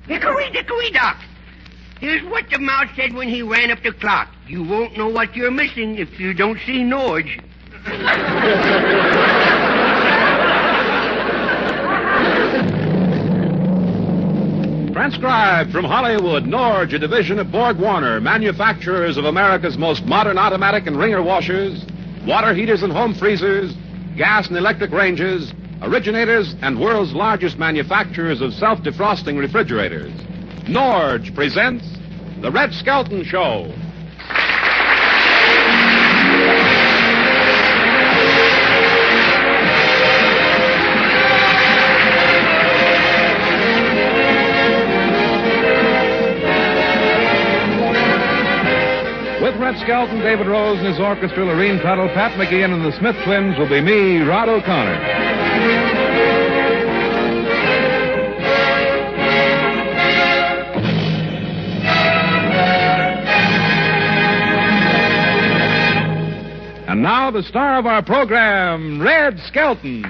Hickory dickory dock. Here's what the mouse said when he ran up the clock. You won't know what you're missing if you don't see Norge. Transcribed from Hollywood, Norge, a division of Borg Warner, manufacturers of America's most modern automatic and wringer washers, water heaters and home freezers, gas and electric ranges, originators and world's largest manufacturers of self-defrosting refrigerators. Norge presents The Red Skelton Show. With Red Skelton, David Rose and his orchestra, Lorene Tuttle, Pat McGeehan, and the Smith Twins will be me, Rod O'Connor. And now, the star of our program, Red Skelton.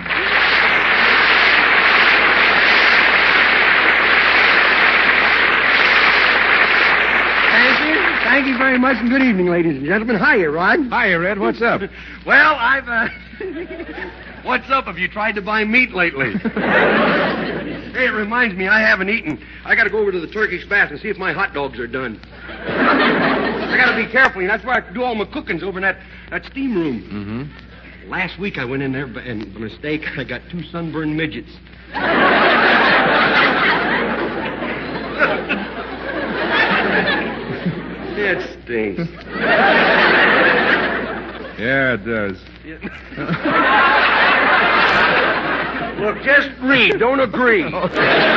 Thank you very much, and good evening, ladies and gentlemen. Hiya, Rod. Hiya, Red. What's up? Well, What's up? Have you tried to buy meat lately? Hey, it reminds me, I haven't eaten. I got to go over to the Turkish bath and see if my hot dogs are done. I got to be careful, and that's why I do all my cookings over in that steam room. Mm-hmm. Last week I went in there, and by mistake, I got 2 sunburned midgets. It stinks. Yeah, it does. Look, just read. Don't agree. Well,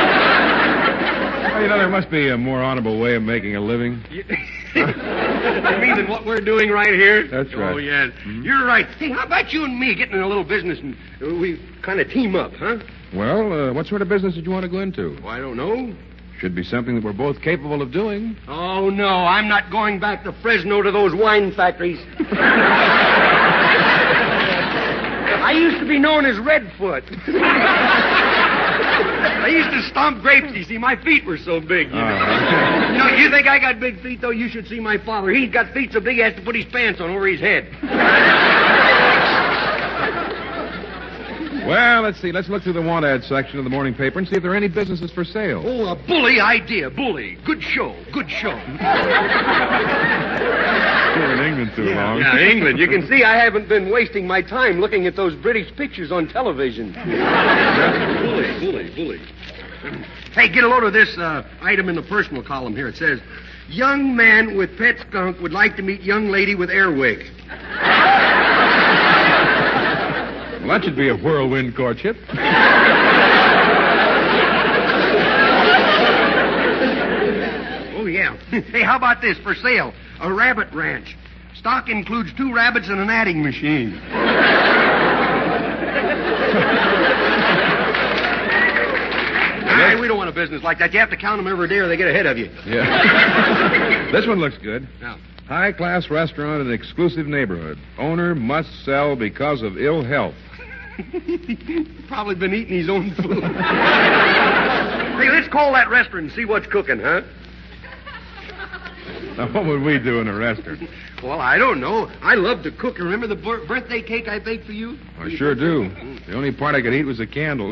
there must be a more honorable way of making a living. You mean than what we're doing right here? That's right. Oh, yes. Mm-hmm. You're right. Hey, how about you and me getting in a little business and we kind of team up, huh? Well, what sort of business did you want to go into? Well, I don't know. Should be something that we're both capable of doing. Oh, no. I'm not going back to Fresno to those wine factories. I used to be known as Redfoot. I used to stomp grapes, you see. My feet were so big, you know. You know, you think I got big feet, though? You should see my father. He's got feet so big he has to put his pants on over his head. Well, let's see. Let's look through the want ad section of the morning paper and see if there are any businesses for sale. Oh, a bully idea. Bully. Good show. Good show. You're in England too long. Yeah, England. You can see I haven't been wasting my time looking at those British pictures on television. Bully. Hey, get a load of this item in the personal column here. It says, young man with pet skunk would like to meet young lady with airwig. Well, that should be a whirlwind courtship. Oh, yeah. Hey, how about this for sale? A rabbit ranch. Stock includes 2 rabbits and an adding machine. Hey, we don't want a business like that. You have to count them every day or they get ahead of you. Yeah. This one looks good. Now, high-class restaurant in an exclusive neighborhood. Owner must sell because of ill health. Probably been eating his own food. Hey, let's call that restaurant and see what's cooking, huh? Now, what would we do in a restaurant? Well, I don't know. I love to cook. Remember the birthday cake I baked for you? I sure do. The only part I could eat was the candles.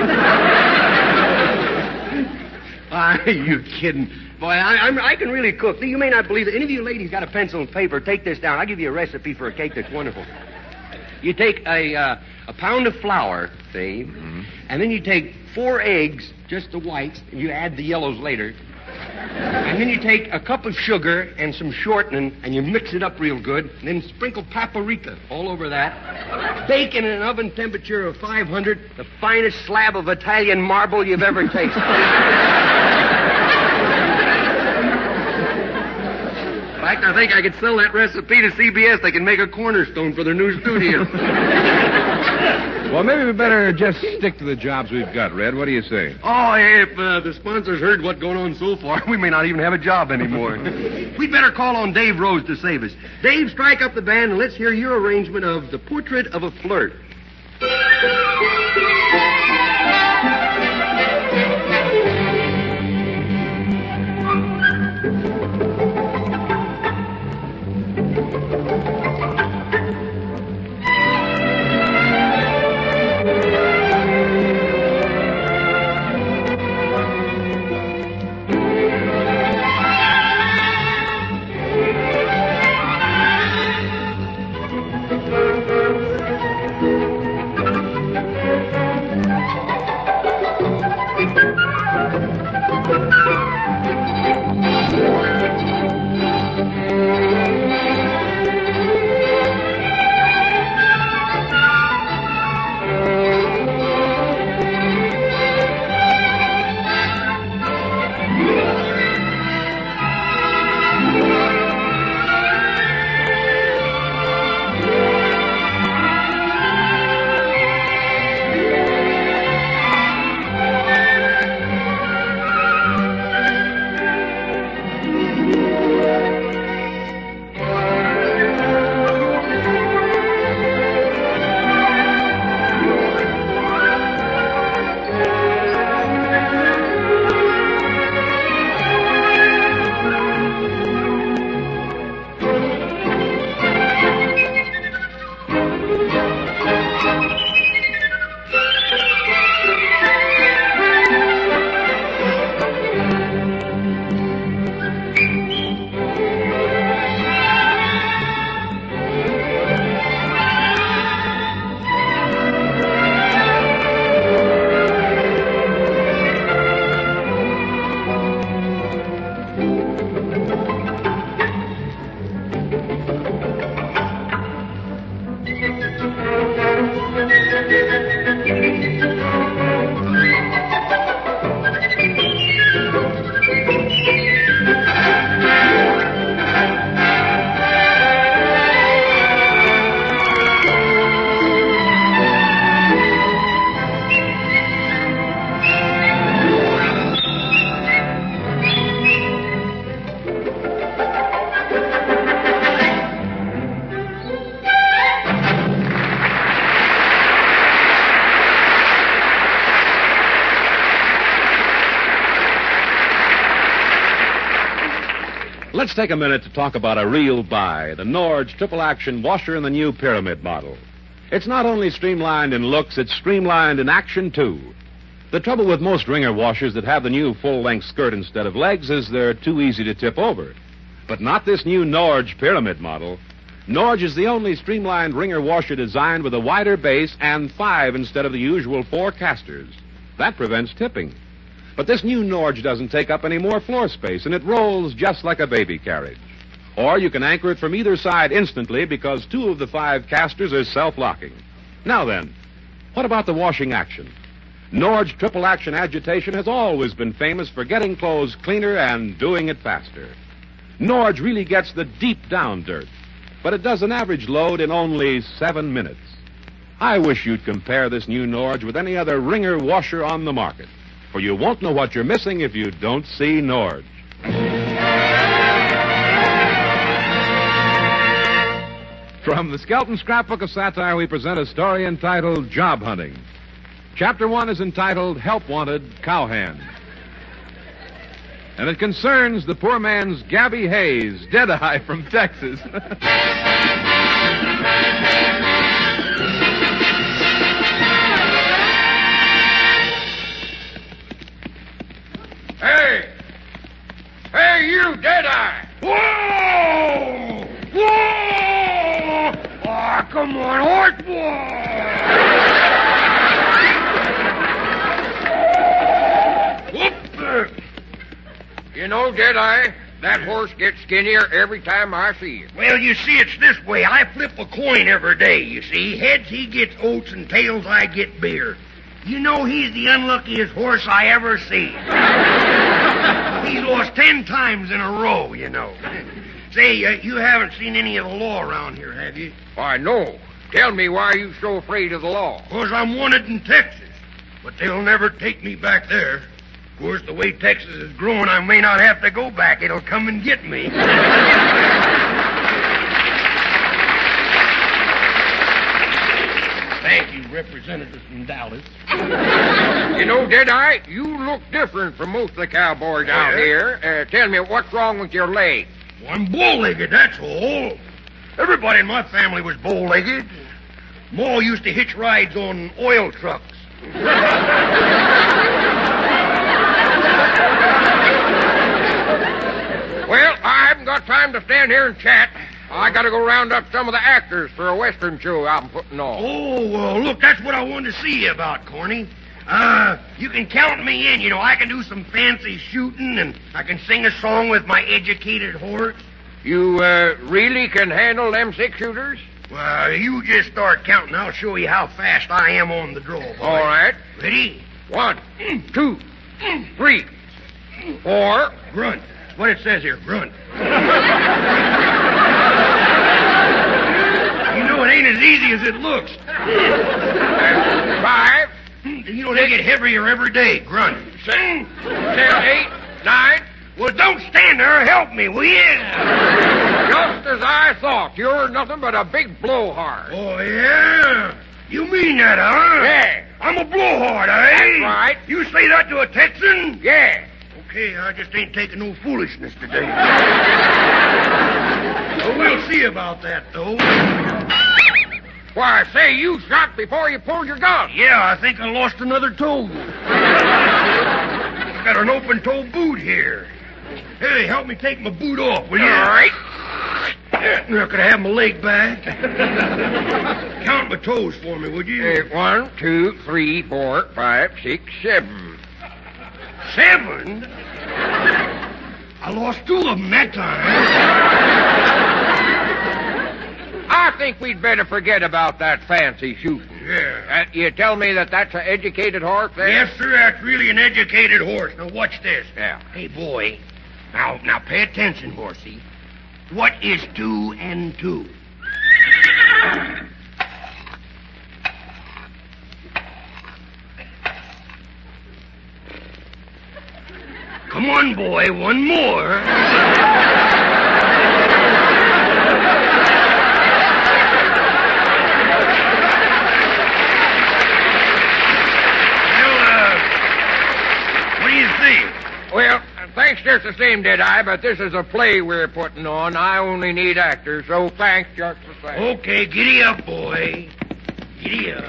You kidding. Boy, I can really cook. You may not believe it. Any of you ladies got a pencil and paper, take this down. I'll give you a recipe for a cake that's wonderful. You take a pound of flour, see, and then you take 4 eggs, just the whites, and you add the yellows later. And then you take a cup of sugar and some shortening, and you mix it up real good, and then sprinkle paprika all over that. Bake in an oven temperature of 500, the finest slab of Italian marble you've ever tasted. In fact, I think I could sell that recipe to CBS. They can make a cornerstone for their new studio. Well, maybe we better just stick to the jobs we've got, Red. What do you say? Oh, if the sponsors heard what's going on so far, we may not even have a job anymore. We'd better call on Dave Rose to save us. Dave, strike up the band and let's hear your arrangement of The Portrait of a Flirt. Let's take a minute to talk about a real buy, the Norge triple action washer in the new pyramid model. It's not only streamlined in looks, it's streamlined in action, too. The trouble with most wringer washers that have the new full-length skirt instead of legs is they're too easy to tip over. But not this new Norge pyramid model. Norge is the only streamlined wringer washer designed with a wider base and 5 instead of the usual 4 casters. That prevents tipping. But this new Norge doesn't take up any more floor space, and it rolls just like a baby carriage. Or you can anchor it from either side instantly because 2 of the 5 casters are self-locking. Now then, what about the washing action? Norge triple action agitation has always been famous for getting clothes cleaner and doing it faster. Norge really gets the deep down dirt, but it does an average load in only 7 minutes. I wish you'd compare this new Norge with any other wringer washer on the market, for you won't know what you're missing if you don't see Norge. From the Skelton Scrapbook of Satire, we present a story entitled Job Hunting. Chapter 1 is entitled Help Wanted, Cowhand. And it concerns the poor man's Gabby Hayes, Deadeye from Texas. Hey! Hey, you, Deadeye! Whoa! Whoa! Oh, come on, horse boy! You know, Deadeye, that horse gets skinnier every time I see it. Well, you see, it's this way. I flip a coin every day, you see. Heads, he gets oats, and tails, I get beer. You know, he's the unluckiest horse I ever see. He's lost 10 times in a row, you know. Say, you haven't seen any of the law around here, have you? Why, no. Tell me why are you so afraid of the law? 'Cause I'm wanted in Texas. But they'll never take me back there. Of course, the way Texas is growing, I may not have to go back. It'll come and get me. Thank you, Representative from Dallas. You know, Deadeye, you look different from most of the cowboys out here. Tell me, what's wrong with your leg? Well, I'm bow-legged, that's all. Everybody in my family was bow-legged. Ma used to hitch rides on oil trucks. Well, I haven't got time to stand here and chat. I got to go round up some of the actors for a Western show I'm putting on. Oh, well, look, that's what I wanted to see you about, Corny. You can count me in. You know, I can do some fancy shooting, and I can sing a song with my educated horse. You really can handle them 6-shooters? Well, you just start counting. I'll show you how fast I am on the draw, boy. All right. Ready? 1, 2, 3, 4. Grunt. That's what it says here, grunt. You know, it ain't as easy as it looks. 5. You know, they get heavier every day, grunt. 7, 8, 9. Well, don't stand there. Help me, will you? Just as I thought. You're nothing but a big blowhard. Oh, yeah? You mean that, huh? Yeah. I'm a blowhard, eh? That's right. You say that to a Texan? Yeah. Okay, I just ain't taking no foolishness today. Well, we'll see about that, though. Why, say, you shot before you pulled your gun. Yeah, I think I lost another toe. I got an open-toe boot here. Hey, help me take my boot off, will you? All right. Now, could I have my leg back? Count my toes for me, would you? 1, 2, 3, 4, 5, 6, 7. 7? I lost 2 of them that time. I think we'd better forget about that fancy shooting. Yeah. You tell me that that's an educated horse there? Yes, sir, that's really an educated horse. Now, watch this. Yeah. Hey, boy. Now, pay attention, horsey. What is 2 and 2? Come on, boy, one more. What do you think? Well, Thanks just the same, Deadeye, but this is a play we're putting on. I only need actors, so thanks just the same. Okay, giddy up, boy. Giddy up.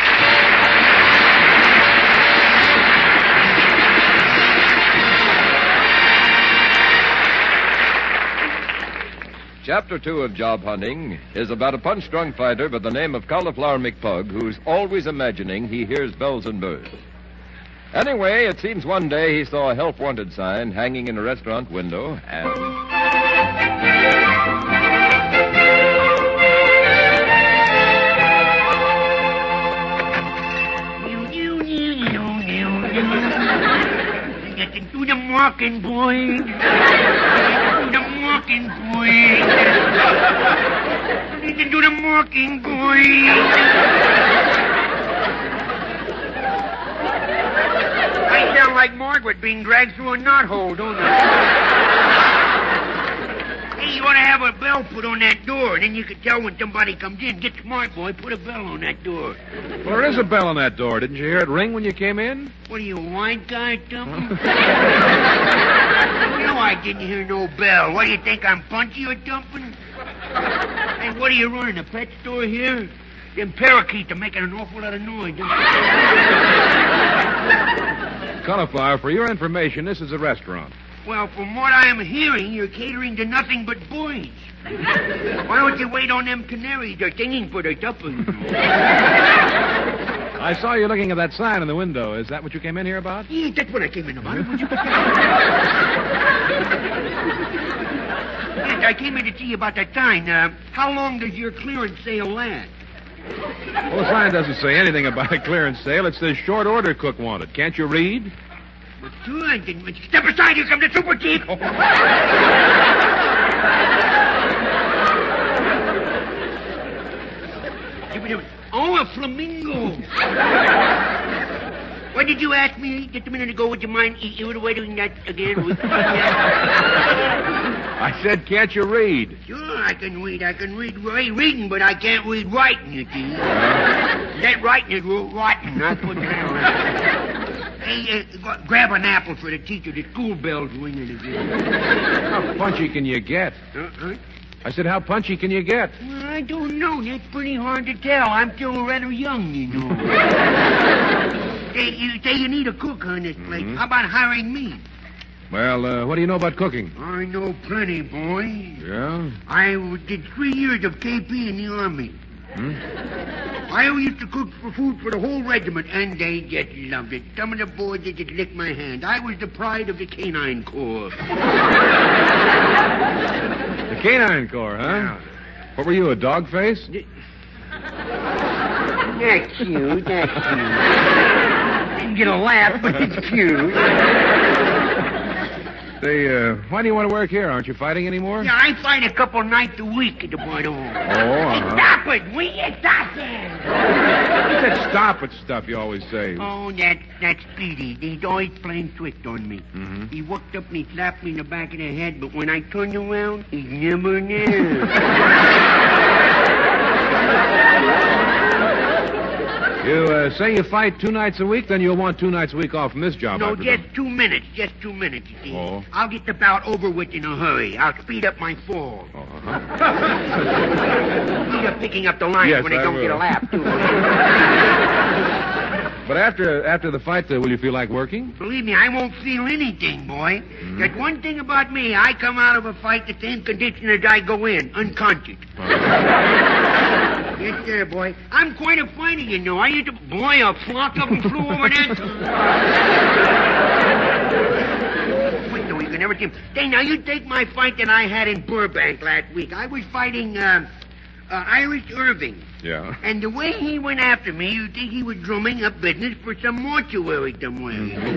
Chapter 2 of Job Hunting is about a punch-drunk fighter by the name of Cauliflower McPug who's always imagining he hears bells and birds. Anyway, it seems one day he saw a help-wanted sign hanging in a restaurant window, and... Getting to the walking, boy. Walking boy. Need to do the walking boy. I sound like Margaret being dragged through a knothole, don't I? Hey, you ought to have a bell put on that door, and then you can tell when somebody comes in. Get smart, boy. Put a bell on that door. Well, there is a bell on that door. Didn't you hear it ring when you came in? What are you, a wine guy, Dumpin'? No, I didn't hear no bell. What do you think, I'm Punchy or Dumpin'? Hey, what are you running, a pet store here? Them parakeets are making an awful lot of noise. Cauliflower, for your information, this is a restaurant. Well, from what I am hearing, you're catering to nothing but boys. Why don't you wait on them canaries? They're singing for their tuppence. I saw you looking at that sign in the window. Is that what you came in here about? Yeah, that's what I came in about. Yes, I came in to see you about that sign. How long does your clearance sale last? Well, the sign doesn't say anything about a clearance sale. It says short order cook wanted. Can't you read? Well, sure, I didn't. Step aside, here comes the super chief. Oh, a flamingo. What did you ask me just a minute ago? Would you mind reiterating that again? I said, can't you read? Sure, I can read. I can read reading, but I can't read writing, you see. That writing is rotten. That's what Hey, grab an apple for the teacher. The school bell's ringing again. How punchy can you get? I said, how punchy can you get? Well, I don't know. That's pretty hard to tell. I'm still rather young, you know. You say you need a cook on this place. How about hiring me? Well, what do you know about cooking? I know plenty, boy. Yeah? I did 3 years of KP in the Army. I used to cook for food for the whole regiment, and they just loved it. Some of the boys, they just licked my hand. I was the pride of the Canine Corps. The Canine Corps, huh? Yeah. What were you, a dog face? That's cute, that's cute. Didn't get a laugh, but it's cute. Say, why do you want to work here? Aren't you fighting anymore? Yeah, I fight a couple nights a week at the Bordeaux. Stop it! We stop it! What's that stop it stuff you always say? Oh, that's Speedy. He's always playing tricks on me. Mm-hmm. He walked up and he slapped me in the back of the head, but when I turned around, he never knew. You say you fight 2 nights a week, then you'll want 2 nights a week off from this job. No, just 2 minutes. Just 2 minutes, you see. Oh. I'll get the bout over with in a hurry. I'll speed up my fall. You're picking up the lines Yes, when they I don't will. get a laugh, too. But after the fight, will you feel like working? Believe me, I won't feel anything, boy. There's one thing about me. I come out of a fight the same condition as I go in, unconscious. Yes, sir, boy. I'm quite a fighter, you know. I used to... Boy, a flock of them flew over that... Window, you can never see him. Say, now, you take my fight that I had in Burbank last week. I was fighting, Irish Irving. Yeah. And the way he went after me, you'd think he was drumming up business for some mortuary somewhere.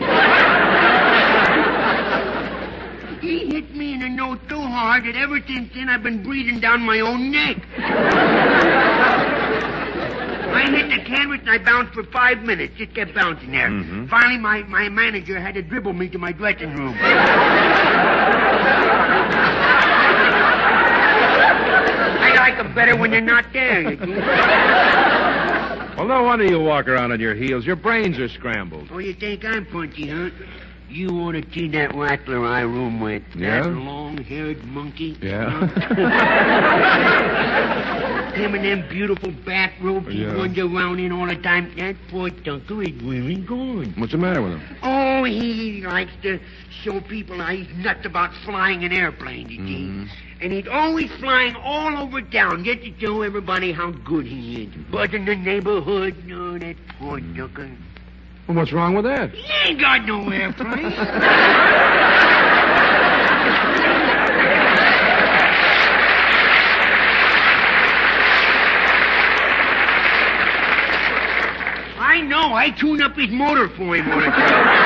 He hit me in the nose so hard that ever since then I've been breathing down my own neck. I hit the canvas and I bounced for 5 minutes. Just kept bouncing there. Mm-hmm. Finally, my manager had to dribble me to my dressing room. I like them better when they're not there, you see. Well, no wonder you walk around on your heels. Your brains are scrambled. Oh, you think I'm punchy, huh? You ought to see that rattler I room with. Yeah? That long-haired monkey. Yeah? Him and them beautiful bathrobes he Yeah. runs around in all the time. That poor Tucker is really gone. What's the matter with him? Oh, he likes to show people how he's nuts about flying in airplanes, you see. And he's always flying all over town just to show everybody how good he is. Buzzing the neighborhood. Oh, that poor Tucker. Well, what's wrong with that? He ain't got no airplane. I know. I tune up his motor for him all the time.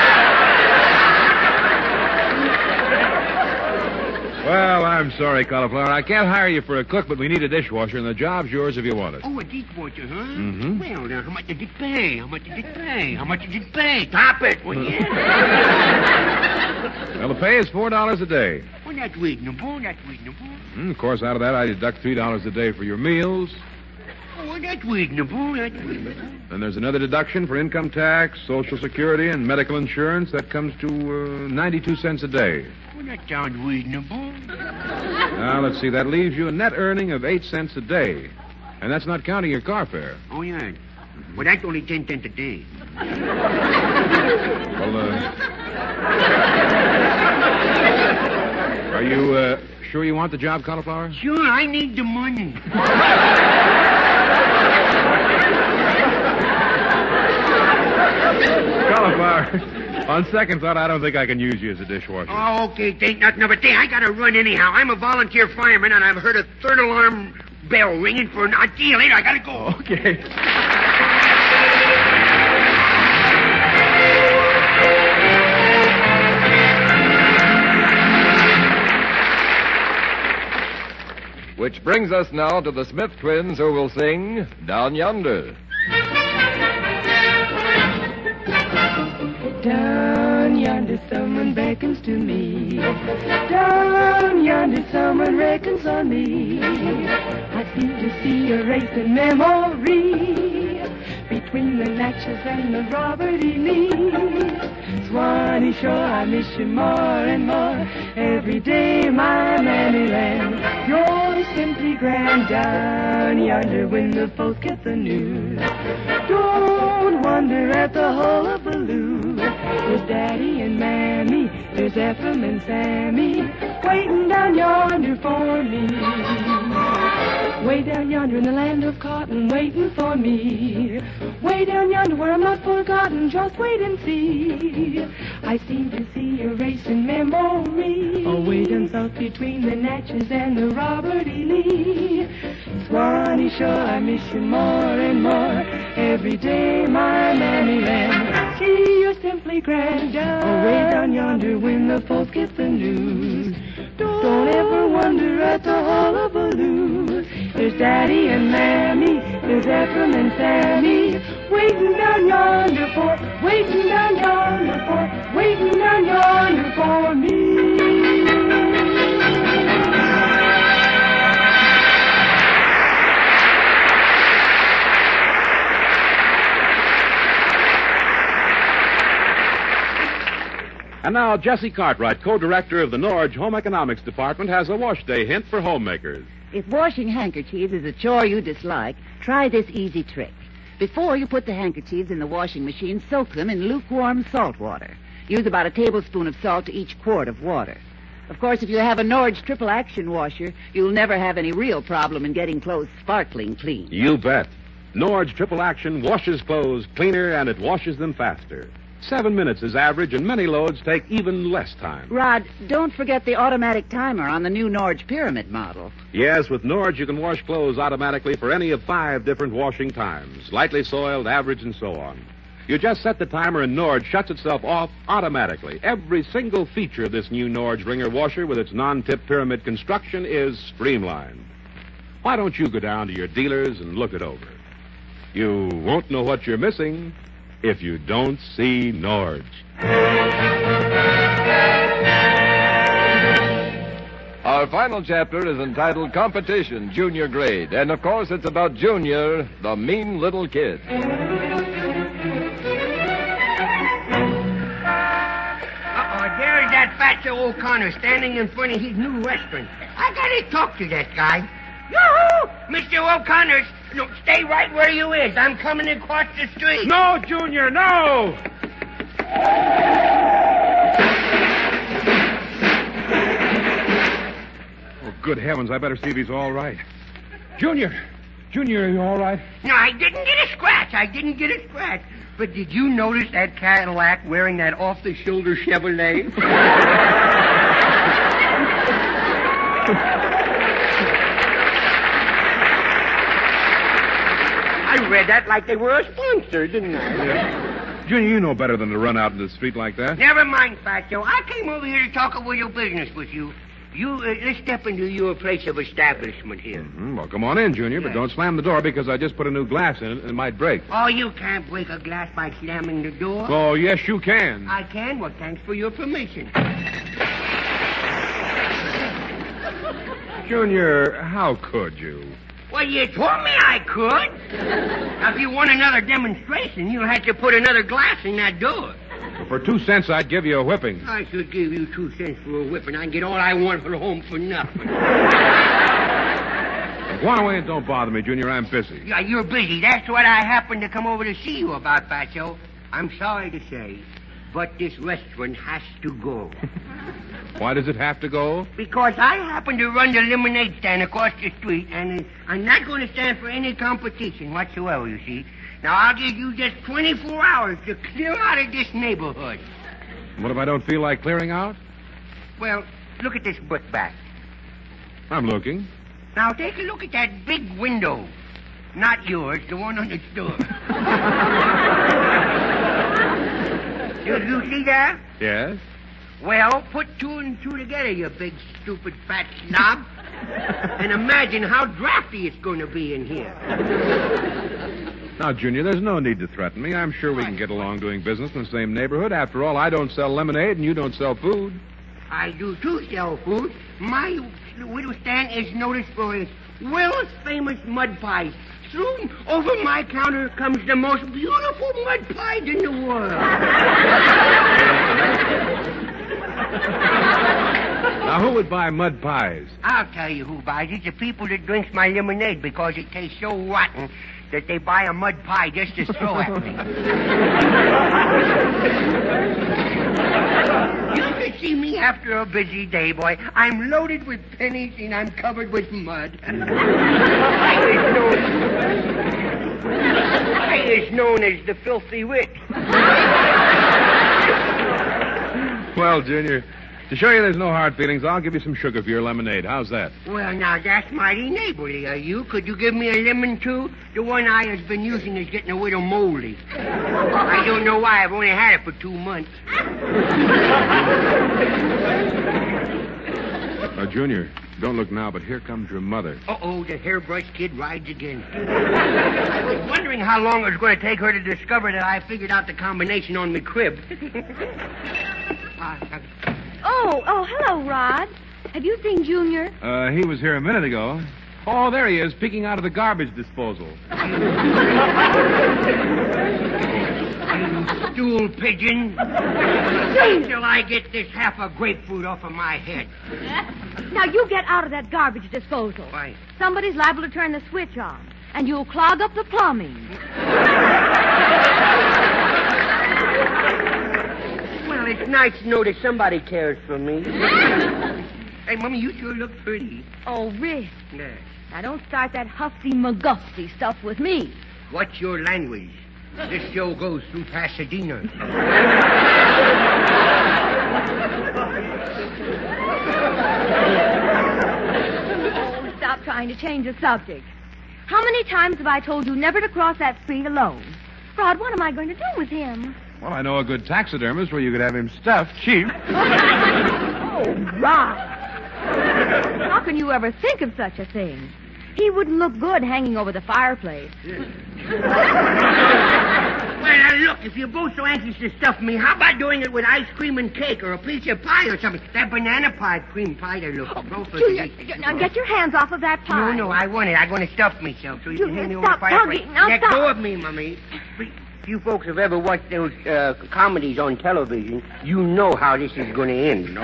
Well, I'm sorry, Cauliflower. I can't hire you for a cook, but we need a dishwasher, and the job's yours if you want it. Oh, a dishwasher, huh? Mhm. Well, how much does it pay? How much does it pay? How much does it pay? Top it, will you? Well, the pay is $4 a day. Well, that's reasonable. That's reasonable. Of course, out of that, I deduct $3 a day for your meals. Oh, well, that's reasonable. That's reasonable. And there's another deduction for income tax, Social Security, and medical insurance. That comes to 92 cents a day. Well, that sounds reasonable. Now, let's see. That leaves you a net earning of 8 cents a day. And that's not counting your car fare. Oh, yeah. Well, that's only 10 cents a day. Well, are you sure you want the job, Cauliflower? Sure, I need the money. Cauliflower, on second thought, I don't think I can use you as a dishwasher. Oh, okay. Ain't nothing of a thing. I gotta run anyhow. I'm a volunteer fireman, and I've heard a third alarm bell ringing for an... I'll see you later. I gotta go. Okay. Which brings us now to the Smith twins, who will sing Down Yonder. Down yonder someone beckons to me. Down yonder someone reckons on me. I seem to see a racing memory between the Natchez and the Robert E. Lee. Swanee Shore, I miss you more and more every day, my Mammy Land. You're simply grand down yonder when the folks get the news. Don't wonder at the hullabaloo. There's Daddy and Mammy, there's Ephraim and Sammy, waiting down yonder for me. Way down yonder in the land of cotton, waiting for me. Way down yonder where I'm not forgotten, just wait and see. I seem to see a racing memory. Oh, way down south between the Natchez and the Robert E. Lee. Swanee Shore, I miss you more and more every day, my Mammy Land. See, you're simply grand down. Oh, way down yonder when the folks get the news. Don't ever wonder at the hullabaloo. There's Daddy and Mammy, there's Ephraim and Sammy, waiting down yonder for, waiting down yonder for, waiting down yonder for me. And now, Jesse Cartwright, co-director of the Norge Home Economics Department, has a wash day hint for homemakers. If washing handkerchiefs is a chore you dislike, try this easy trick. Before you put the handkerchiefs in the washing machine, soak them in lukewarm salt water. Use about a tablespoon of salt to each quart of water. Of course, if you have a Norge triple action washer, you'll never have any real problem in getting clothes sparkling clean. You bet. Norge Triple Action washes clothes cleaner and it washes them faster. 7 minutes is average, and many loads take even less time. Rod, don't forget the automatic timer on the new Norge Pyramid model. Yes, with Norge, you can wash clothes automatically for any of 5 different washing times. Lightly soiled, average, and so on. You just set the timer and Norge shuts itself off automatically. Every single feature of this new Norge wringer washer with its non-tip pyramid construction is streamlined. Why don't you go down to your dealers and look it over? You won't know what you're missing if you don't see Norge. Our final chapter is entitled Competition, Junior Grade. And, of course, it's about Junior, the mean little kid. Fatso O'Connor standing in front of his new restaurant. I gotta talk to that guy. Yoo-hoo! Mr. O'Connor, no, stay right where you is. I'm coming across the street. No, Junior, no! Oh, good heavens, I better see if he's all right. Junior, are you all right? No, I didn't get a scratch. But did you notice that Cadillac wearing that off-the-shoulder Chevrolet? I read that like they were a sponsor, didn't I? Yeah. Junior, you know better than to run out into the street like that. Never mind, Fatso. I came over here to talk a little business with you. Let's step into your place of establishment here. Mm-hmm. Well, come on in, Junior, but don't slam the door because I just put a new glass in it and it might break. Oh, you can't break a glass by slamming the door. Oh, yes, you can. I can? Well, thanks for your permission. Junior, how could you? Well, you told me I could. Now, if you want another demonstration, you'll have to put another glass in that door. For 2 cents, I'd give you a whipping. I should give you 2 cents for a whipping. I can get all I want for home for nothing. Go on away and don't bother me, Junior. I'm busy. Yeah, you're busy. That's what I happened to come over to see you about, Fatso. I'm sorry to say, but this restaurant has to go. Why does it have to go? Because I happen to run the lemonade stand across the street, and I'm not going to stand for any competition whatsoever, you see. Now, I'll give you just 24 hours to clear out of this neighborhood. What if I don't feel like clearing out? Well, look at this brickbat. I'm looking. Now, take a look at that big window. Not yours, the one on the store. You see that? Yes? Well, put 2 and 2 together, you big, stupid, fat snob. And imagine how drafty it's going to be in here. Now, Junior, there's no need to threaten me. I'm sure we can get along doing business in the same neighborhood. After all, I don't sell lemonade and you don't sell food. I do, too, sell food. My widow stand is noticed for its world's famous mud pies. Soon, over my counter comes the most beautiful mud pies in the world. Now, who would buy mud pies? I'll tell you who buys it. The people that drinks my lemonade because it tastes so rotten that they buy a mud pie just to throw at me. You should see me after a busy day, boy. I'm loaded with pennies and I'm covered with mud. I is known as the filthy rich. Well, Junior, to show you there's no hard feelings, I'll give you some sugar for your lemonade. How's that? Well, now, that's mighty neighborly of you. Could you give me a lemon, too? The one I has been using is getting a little moldy. I don't know why. I've only had it for 2 months. Now, Junior, don't look now, but here comes your mother. Uh-oh, the hairbrush kid rides again. I was wondering how long it was going to take her to discover that I figured out the combination on my crib. Oh, hello, Rod. Have you seen Junior? He was here a minute ago. Oh, there he is, peeking out of the garbage disposal. You stool pigeon. Wait till I get this half a grapefruit off of my head. Now, you get out of that garbage disposal. Why? Somebody's liable to turn the switch on, and you'll clog up the plumbing. Well, it's nice to know that somebody cares for me. Hey, Mummy, you sure look pretty. Oh, Rick. Yeah. Now, don't start that huffy-magufty stuff with me. What's your language? This show goes through Pasadena. Oh, stop trying to change the subject. How many times have I told you never to cross that street alone? Rod, what am I going to do with him? Well, I know a good taxidermist where you could have him stuffed cheap. Oh, Rod. How can you ever think of such a thing? He wouldn't look good hanging over the fireplace. Well, now, look, if you're both so anxious to stuff me, how about doing it with ice cream and cake or a piece of pie or something? That banana pie, cream pie, they look. Now, get your hands off of that pie. No, I want it. I'm going to stuff myself so you can hand me over stop the fireplace. tugging. Now, Let stop. go of me, Mummy. If you folks have ever watched those comedies on television, you know how this is going to end.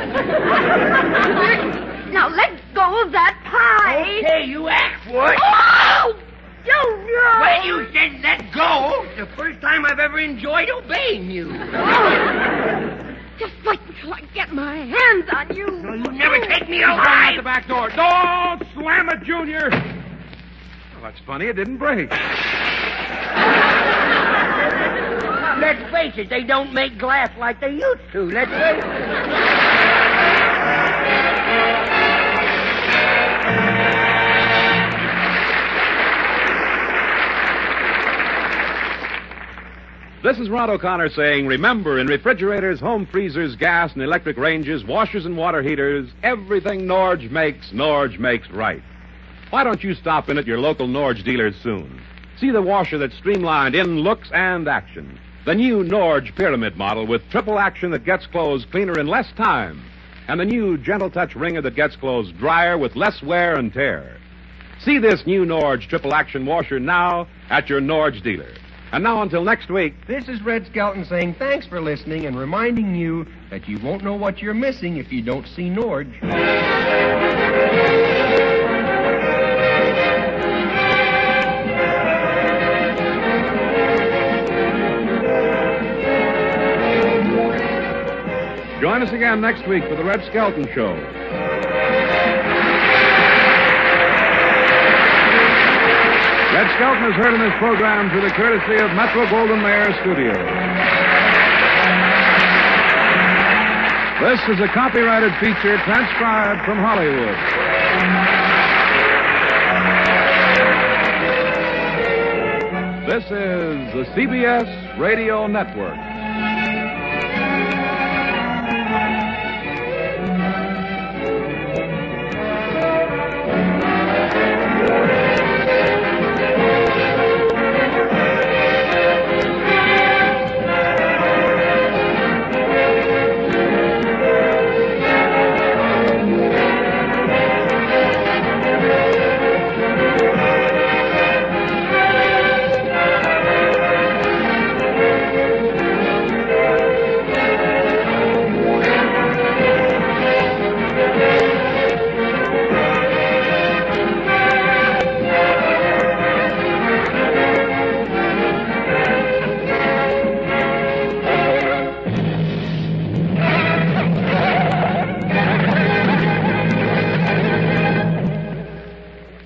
Now let go of that pie. Okay, you asked for it. Oh! Don't no! When you said let go, it's the first time I've ever enjoyed obeying you. Just wait until I get my hands on you. No, you never take me Out alive. the back door. Don't slam it, Junior. Well, that's funny. It didn't break. Let's face it, they don't make glass like they used to. Let's face it. This is Rod O'Connor saying, remember, in refrigerators, home freezers, gas and electric ranges, washers and water heaters, everything Norge makes right. Why don't you stop in at your local Norge dealers soon? See the washer that's streamlined in looks and action. The new Norge Pyramid model with triple action that gets clothes cleaner in less time. And the new Gentle Touch wringer that gets clothes drier with less wear and tear. See this new Norge triple action washer now at your Norge dealer. And now until next week, This is Red Skelton saying thanks for listening and reminding you that you won't know what you're missing if you don't see Norge. join us again next week for the Red Skelton Show. Red Skelton is heard in this program through the courtesy of Metro-Goldwyn-Mayer Studios. This is a copyrighted feature transcribed from Hollywood. This is the CBS Radio Network.